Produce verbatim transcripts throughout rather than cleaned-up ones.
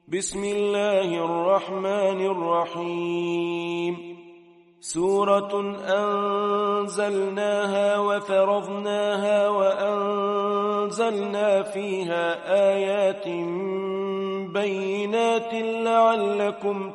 بسم الله الرحمن الرحيم. سورة أنزلناها وفرضناها وأنزلنا فيها آيات بينات لعلكم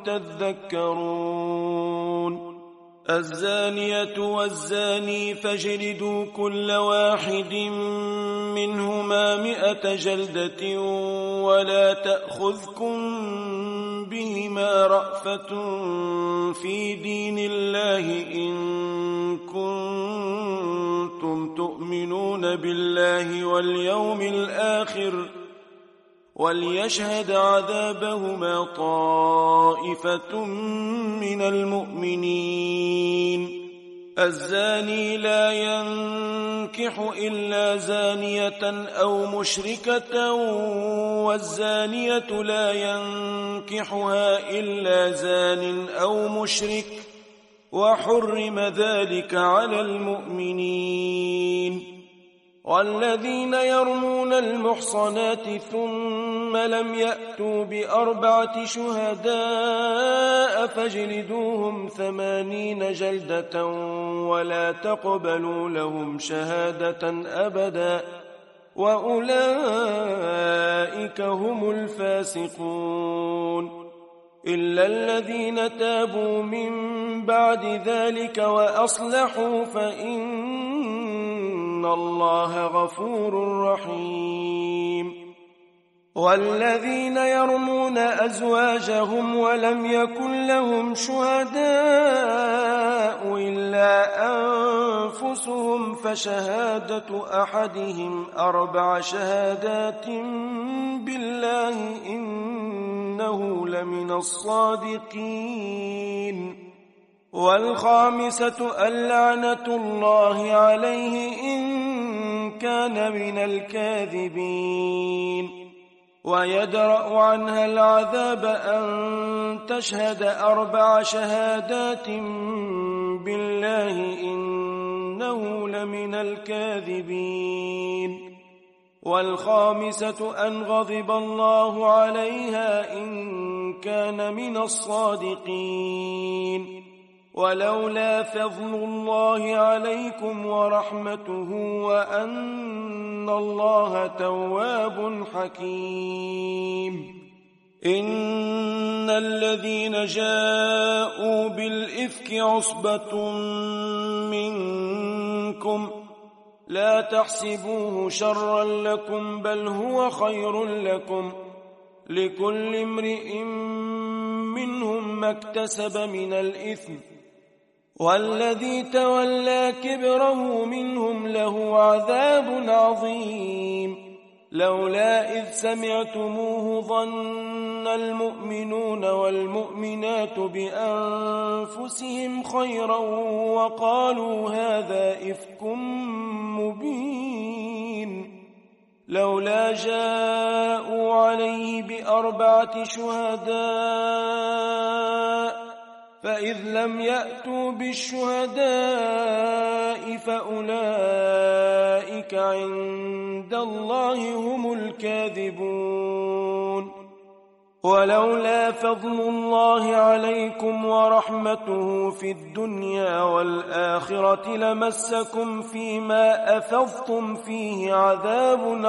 تذكرون. الزانية والزاني فاجلدوا كل واحد منهما مئة جلدة ولا تأخذكم بهما رأفة في دين الله إن كنتم تؤمنون بالله واليوم الآخر وليشهد عذابهما طائفة من المؤمنين. الزاني لا ينكح إلا زانية أو مشركة والزانية لا ينكحها إلا زان أو مشرك وحرم ذلك على المؤمنين. والذين يرمون المحصنات ثم لم يأتوا بأربعة شهداء فاجلدوهم ثمانين جلدة ولا تقبلوا لهم شهادة أبدا وأولئك هم الفاسقون. إلا الذين تابوا من بعد ذلك وأصلحوا فإن إن الله غفور رحيم. والذين يرمون أزواجهم ولم يكن لهم شهداء إلا أنفسهم فشهادة أحدهم أربع شهادات بالله إنه لمن الصادقين. والخامسة اللعنة الله عليه إن كان من الكاذبين. ويدرأ عنها العذاب أن تشهد أربع شهادات بالله إنه لمن الكاذبين. والخامسة أن غضب الله عليها إن كان من الصادقين. ولولا فضل الله عليكم ورحمته وأن الله تواب حكيم. إن الذين جاءوا بالإفك عصبة منكم لا تحسبوه شرا لكم بل هو خير لكم لكل امرئ منهم ما اكتسب من الإثم والذي تولى كبره منهم له عذاب عظيم. لولا إذ سمعتموه ظن المؤمنون والمؤمنات بأنفسهم خيرا وقالوا هذا إفك مبين. لولا جاءوا عليه بأربعة شهداء فإذ لم يأتوا بالشهداء فأولئك عند الله هم الكاذبون. ولولا فضل الله عليكم ورحمته في الدنيا والآخرة لمسكم فيما أفضتم فيه عذاب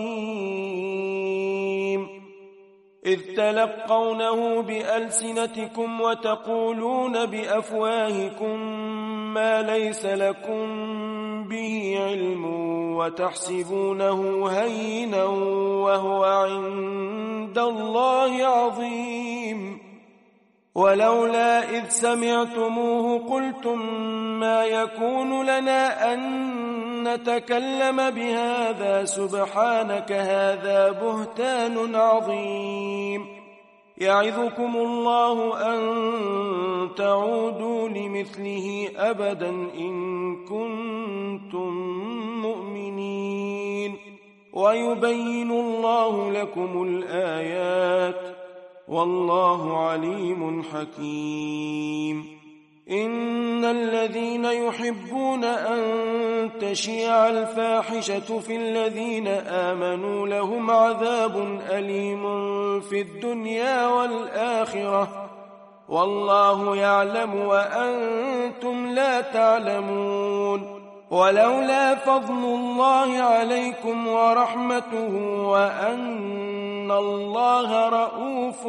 عظيم. إذ تلقونه بألسنتكم وتقولون بأفواهكم ما ليس لكم به علم وتحسبونه هينا وهو عند الله عظيم. ولولا إذ سمعتموه قلتم ما يكون لنا أن نتكلم بهذا سبحانك هذا بهتان عظيم. يعظكم الله أن تعودوا لمثله أبدا إن كنتم مؤمنين. ويبين الله لكم الآيات والله عليم حكيم. إن الذين يحبون أن تشيع الفاحشة في الذين آمنوا لهم عذاب أليم في الدنيا والآخرة والله يعلم وأنتم لا تعلمون. ولولا فضل الله عليكم ورحمته وأن الله رؤوف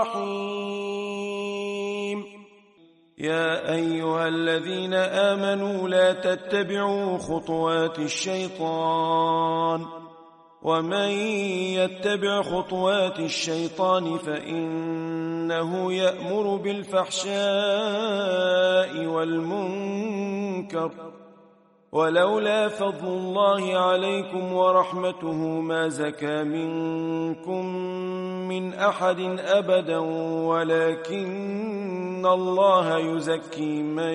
رحيم. يا أيها الذين آمنوا لا تتبعوا خطوات الشيطان ومن يتبع خطوات الشيطان فإنه يأمر بالفحشاء والمنكر ولولا فضل الله عليكم ورحمته ما زكى منكم من أحد أبدا ولكن الله يزكي من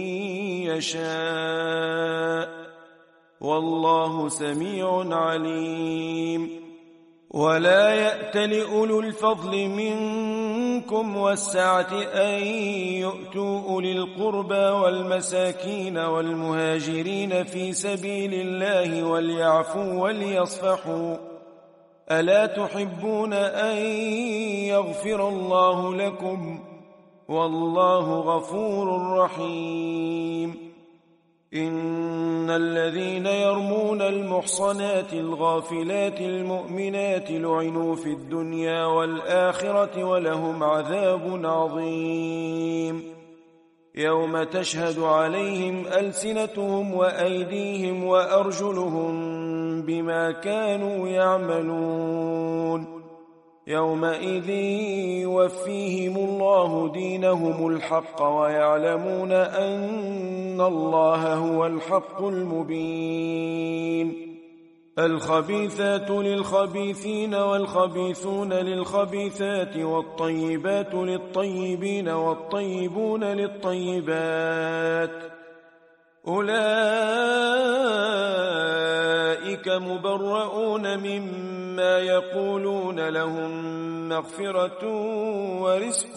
يشاء والله سميع عليم. ولا يأتل أولو الفضل منكم والسعة أن يؤتوا أولي القربى والمساكين والمهاجرين في سبيل الله وليعفوا وليصفحوا ألا تحبون أن يغفر الله لكم والله غفور رحيم. إن الذين يرمون المحصنات الغافلات المؤمنات لعنوا في الدنيا والآخرة ولهم عذاب عظيم. يوم تشهد عليهم ألسنتهم وأيديهم وأرجلهم بما كانوا يعملون يومئذ يوفيهم الله دينهم الحق ويعلمون أن الله هو الحق المبين. الخبيثات للخبيثين والخبيثون للخبيثات والطيبات للطيبين والطيبون للطيبات أولئك مبرؤون مما يقولون لهم مغفرة ورزق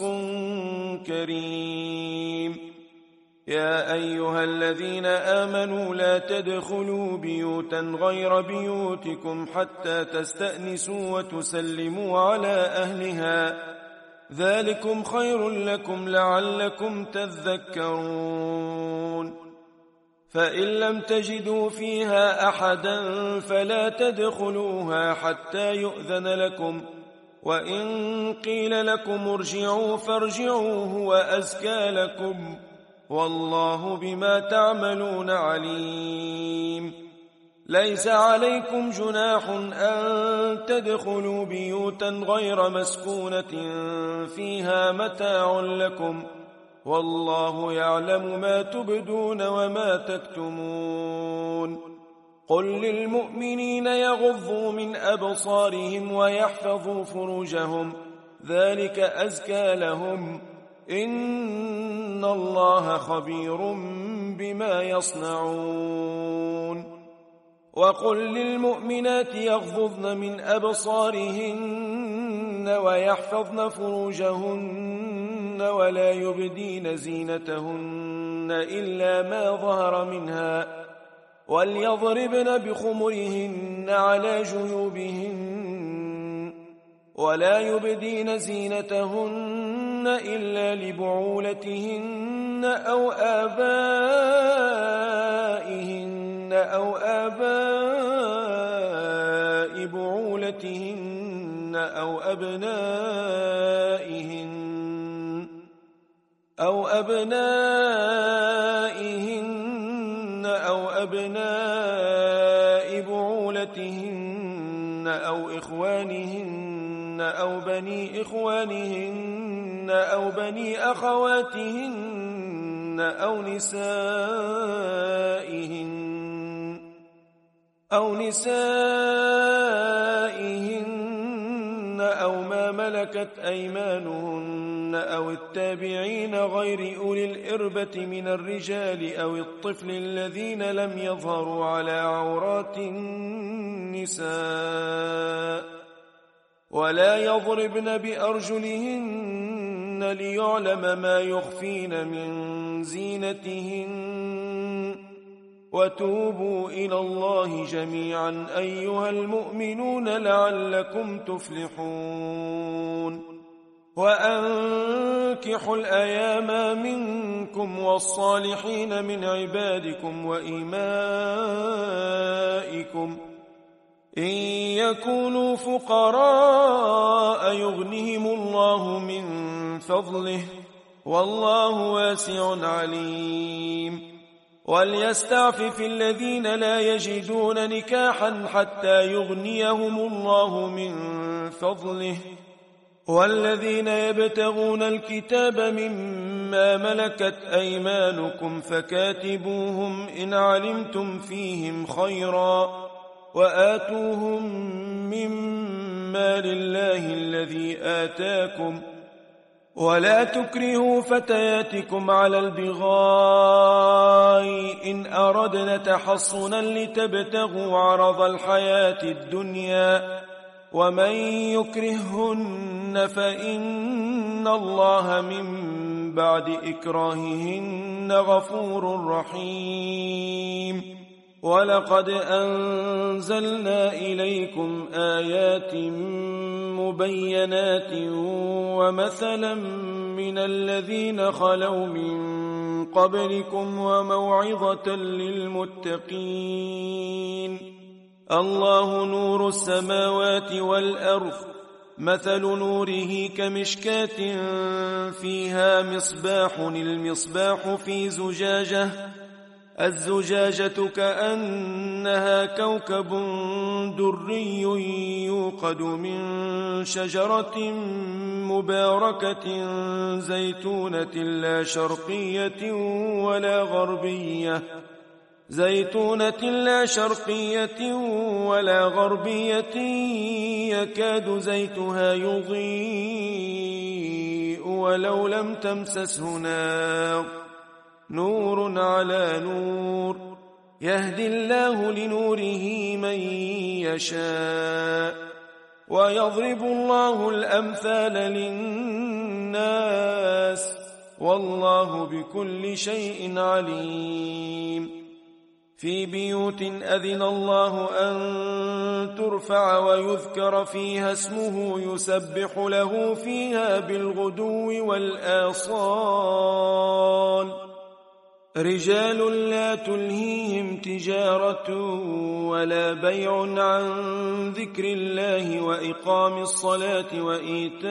كريم. يا أيها الذين آمنوا لا تدخلوا بيوتا غير بيوتكم حتى تستأنسوا وتسلموا على أهلها ذلكم خير لكم لعلكم تذكرون. فإن لم تجدوا فيها أحدا فلا تدخلوها حتى يؤذن لكم وإن قيل لكم ارجعوا فارجعوا هو أزكى لكم والله بما تعملون عليم. ليس عليكم جناح أن تدخلوا بيوتا غير مسكونة فيها متاع لكم والله يعلم ما تبدون وما تكتمون. قل للمؤمنين يغضوا من أبصارهم ويحفظوا فروجهم ذلك أزكى لهم إن الله خبير بما يصنعون. وقل للمؤمنات يغضضن من أبصارهن ويحفظن فروجهن ولا يبدين زينتهن إلا ما ظهر منها وليضربن بخمرهن على جيوبهن ولا يبدين زينتهن إلا لبعولتهن أو آبائهن أو آباء بعولتهن أو أبنائهن أو أبنائهن أو أبناء بعولتهن أو إخوانهن أو بني إخوانهن أو بني أخواتهن أو نسائهن أو نسائهن أو ما ملكت أيمانهن أو التابعين غير أولي الإربة من الرجال أو الطفل الذين لم يظهروا على عورات النساء ولا يضربن بأرجلهن ليعلم ما يخفين من زينتهن وتوبوا إلى الله جميعا أيها المؤمنون لعلكم تفلحون وأنكحوا الأيام منكم والصالحين من عبادكم وإمائكم إن يكونوا فقراء يغنهم الله من فضله والله واسع عليم وليستعفف الذين لا يجدون نكاحا حتى يغنيهم الله من فضله والذين يبتغون الكتاب مما ملكت أيمانكم فكاتبوهم إن علمتم فيهم خيرا وآتوهم مما لله الذي آتاكم ولا تكرهوا فتياتكم على البغاء إن أردنا تحصنا لتبتغوا عرض الحياة الدنيا ومن يكرههن فإن الله من بعد إكراههن غفور رحيم ولقد أنزلنا إليكم آيات مبينات ومثلا من الذين خلوا من قبلكم وموعظة للمتقين الله نور السماوات والأرض مثل نوره كمشكاة فيها مصباح المصباح في زجاجة الزجاجة كأنها كوكب دري يوقد من شجرة مباركة زيتونة لا شرقية ولا غربية زيتونة لا شرقية ولا غربية يكاد زيتها يضيء ولو لم تمسسه نار نور على نور يهدي الله لنوره من يشاء ويضرب الله الأمثال للناس والله بكل شيء عليم في بيوت أذن الله أن ترفع ويذكر فيها اسمه يسبح له فيها بالغدو والآصال رجال لا تلهيهم تجارة ولا بيع عن ذكر الله وإقام الصلاة وإيتاء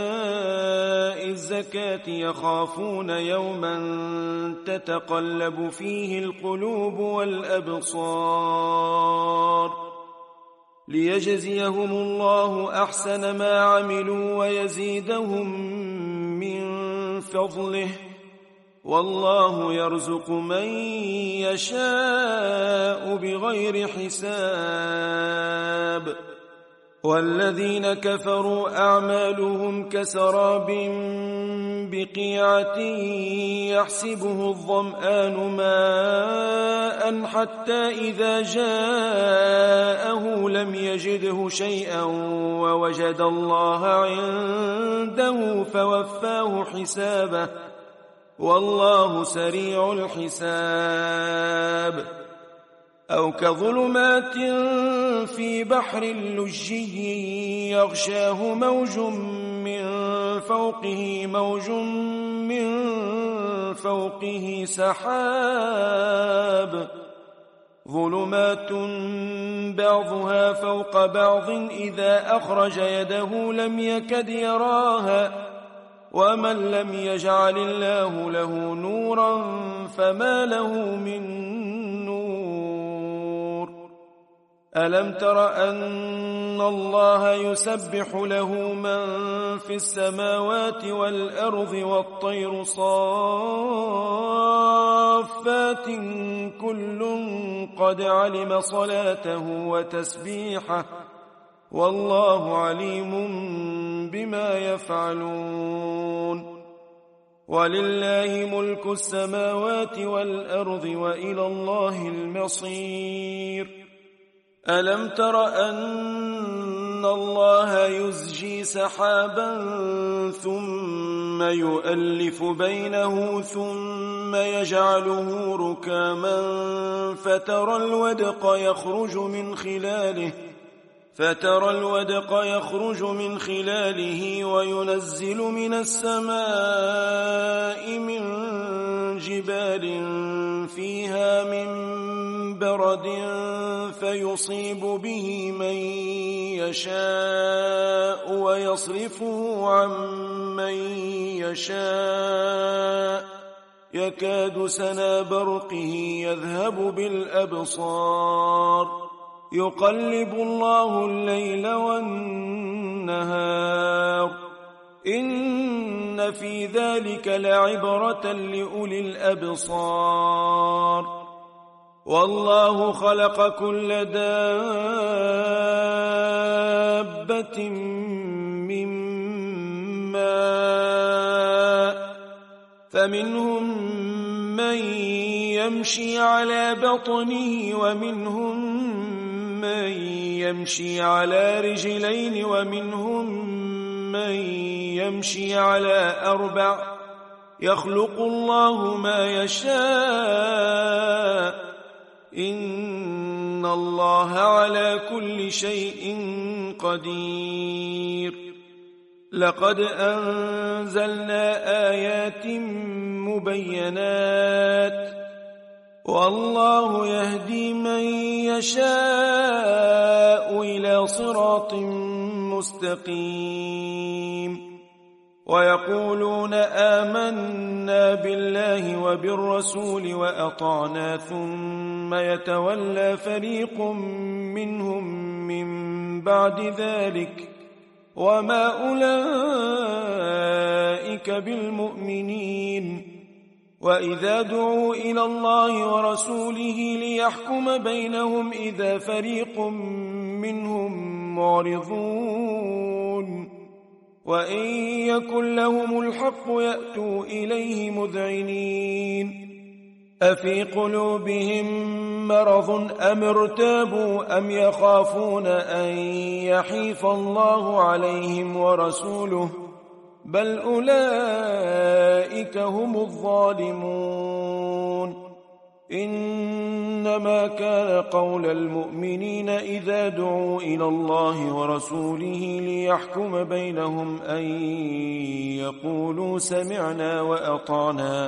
الزكاة يخافون يوما تتقلب فيه القلوب والأبصار ليجزيهم الله أحسن ما عملوا ويزيدهم من فضله والله يرزق من يشاء بغير حساب والذين كفروا أعمالهم كسراب بقيعة يحسبه الظمآن ماء حتى إذا جاءه لم يجده شيئا ووجد الله عنده فوفاه حسابه والله سريع الحساب أو كظلمات في بحر لجي يغشاه موج من فوقه موج من فوقه سحاب ظلمات بعضها فوق بعض إذا أخرج يده لم يكد يراها ومن لم يجعل الله له نورا فما له من نور ألم تر أن الله يسبح له من في السماوات والأرض والطير صافات كل قد علم صلاته وتسبيحه والله عليم بما يفعلون ولله ملك السماوات والأرض وإلى الله المصير ألم تر أن إن الله يزجي سحابا ثم يؤلف بينه ثم يجعله ركاما فترى الودق يخرج من خلاله فترى الودق يخرج من خلاله وينزل من السماء من جبال فيها من برد فيصيب به من يشاء ويصرفه عن من يشاء يكاد سنا برقه يذهب بالأبصار يقلب الله الليل والنهار إن في ذلك لعبرة لأولي الأبصار والله خلق كل دابة من ماء فمنهم من يمشي على بطنه ومنهم من يمشي على رجلين ومنهم من يمشي على أربع يخلق الله ما يشاء إن الله على كل شيء قدير لقد أنزلنا آيات مبينات والله يهدي من يشاء إلى صراط مستقيم ويقولون آمنا بالله وبالرسول وأطعنا ثم يتولى فريق منهم من بعد ذلك وما أولئك بالمؤمنين وإذا دعوا إلى الله ورسوله ليحكم بينهم إذا فريق منهم معرضون وإن يكن لهم الحق يأتوا إليه مذعنين أفي قلوبهم مرض أم ارتابوا أم يخافون أن يحيف الله عليهم ورسوله بل أولئك هم الظالمون إنما كان قول المؤمنين إذا دعوا إلى الله ورسوله ليحكم بينهم أن يقولوا سمعنا وأطعنا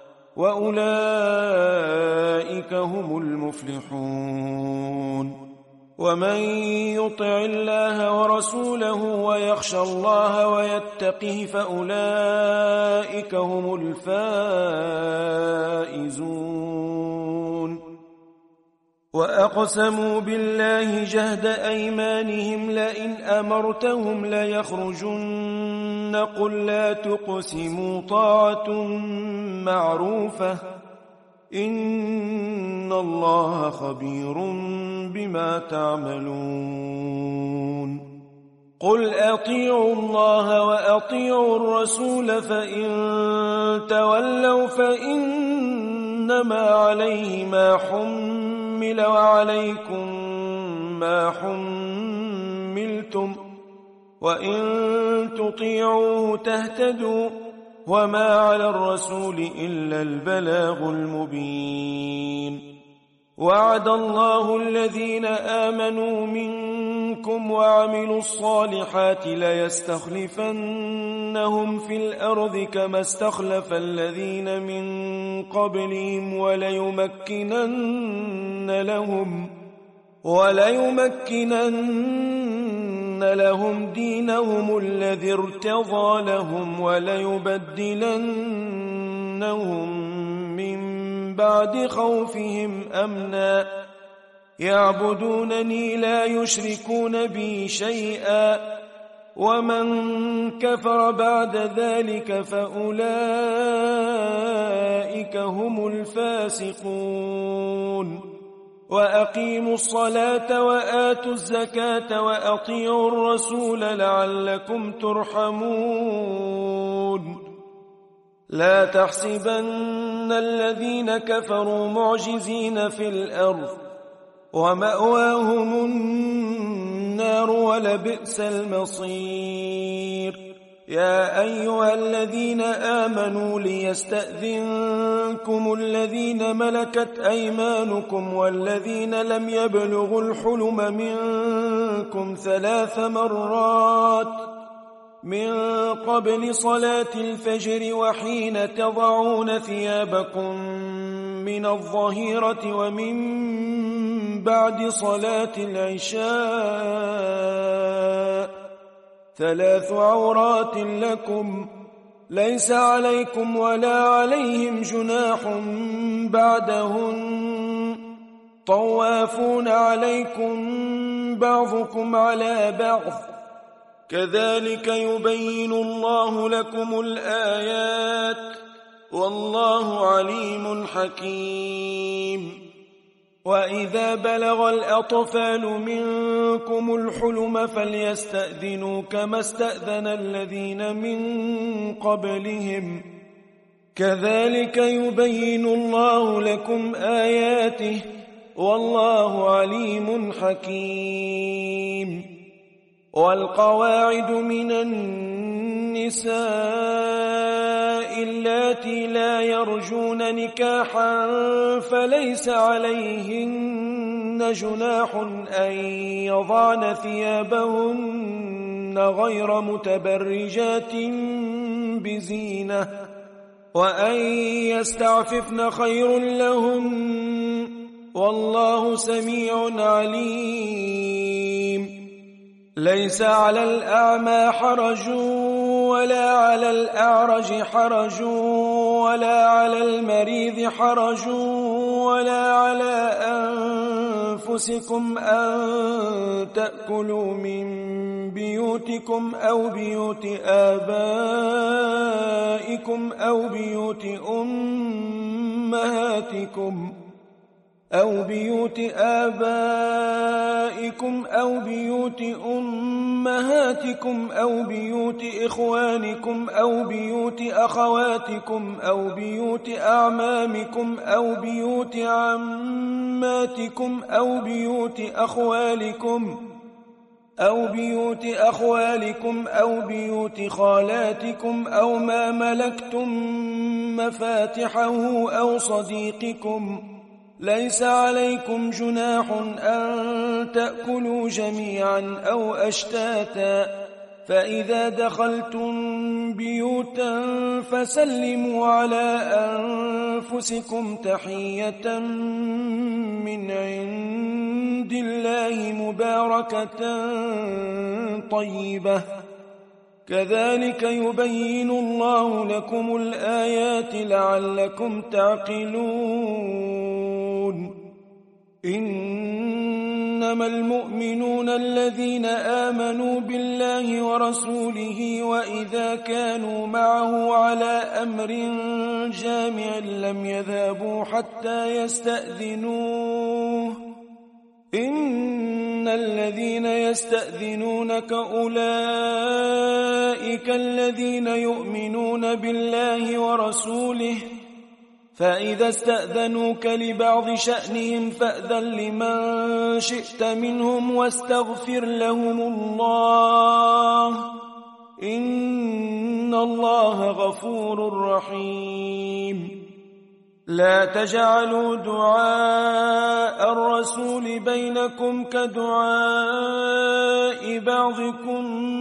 وأولئك هم المفلحون ومن يطع الله ورسوله ويخشى الله ويتقه فأولئك هم الفائزون وأقسموا بالله جهد أيمانهم لئن أمرتهم ليخرجن قل لا تقسموا طاعة معروفة إن الله خبير بما تعملون قل أطيعوا الله وأطيعوا الرسول فإن تولوا فإنما عليه ما حمل وعليكم ما حملتم وإن تطيعوه تهتدوا وما على الرسول إلا البلاغ المبين وعد الله الذين آمنوا منكم وعملوا الصالحات ليستخلفنهم في الأرض كما استخلف الذين من قبلهم وليمكنن لهم وليمكنن لهم دينهم الذي ارتضى لهم وليبدلنهم من بعد خوفهم أمنا يعبدونني لا يشركون بي شيئا ومن كفر بعد ذلك فأولئك هم الفاسقون وأقيموا الصلاة وآتوا الزكاة وأطيعوا الرسول لعلكم ترحمون لا تحسبن الذين كفروا معجزين في الأرض ومأواهم النار النار ولبئس المصير. يا أيها الذين آمنوا ليستأذنكم الذين ملكت أيمانكم والذين لم يبلغوا الحلم منكم ثلاث مرات من قبل صلاة الفجر وحين تضعون ثيابكم من الظهيرة ومن بعد صلاة العشاء ثلاث عورات لكم ليس عليكم ولا عليهم جناح بعدهن طوافون عليكم بعضكم على بعض كذلك يبين الله لكم الآيات والله عليم حكيم. وإذا بلغ الأطفال منكم الحلم فليستأذنوا كما استأذن الذين من قبلهم كذلك يبين الله لكم آياته والله عليم حكيم. والقواعد من النساء اللاتي لا يرجون نكاحا فليس عليهن جناح أن يضعن ثيابهن غير متبرجات بزينة وأن يستعففن خير لهن والله سميع عليم. ليس على الأعمى حرج ولا على الأعرج حرج ولا على المريض حرج ولا على أنفسكم أن تأكلوا من بيوتكم أو بيوت آبائكم أو بيوت أمهاتكم أو بيوت آبائكم أو بيوت أمهاتكم أو بيوت إخوانكم أو بيوت أخواتكم أو بيوت أعمامكم أو بيوت عماتكم أو بيوت أخوالكم أو بيوت أخوالكم أو بيوت خالاتكم أو ما ملكتم مفاتحه أو صديقكم ليس عليكم جناح أن تأكلوا جميعا أو أشتاتا فإذا دخلتم بيوتا فسلموا على أنفسكم تحية من عند الله مباركة طيبة كذلك يبين الله لكم الآيات لعلكم تعقلون. إنما المؤمنون الذين آمنوا بالله ورسوله وإذا كانوا معه على أمر جامع لم يذهبوا حتى يستأذنوه إن الذين يستأذنونك أولئك الذين يؤمنون بالله ورسوله فإذا استأذنوك لبعض شأنهم فأذن لمن شئت منهم واستغفر لهم الله إن الله غفور رحيم. لا تجعلوا دعاء الرسول بينكم كدعاء بعضكم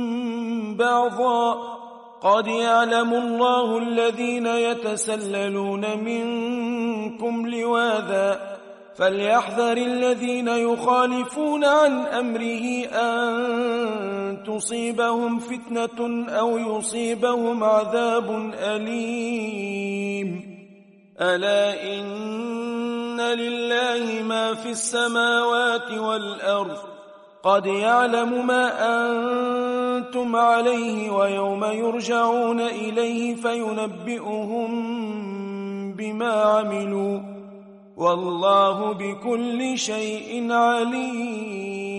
بعضا قد يعلم الله الذين يتسللون منكم لواذا فليحذر الذين يخالفون عن أمره أن تصيبهم فتنة أو يصيبهم عذاب أليم. ألا إن لله ما في السماوات والأرض قد يعلم ما أنتم عليه ويوم يرجعون إليه فينبئهم بما عملوا والله بكل شيء عليم.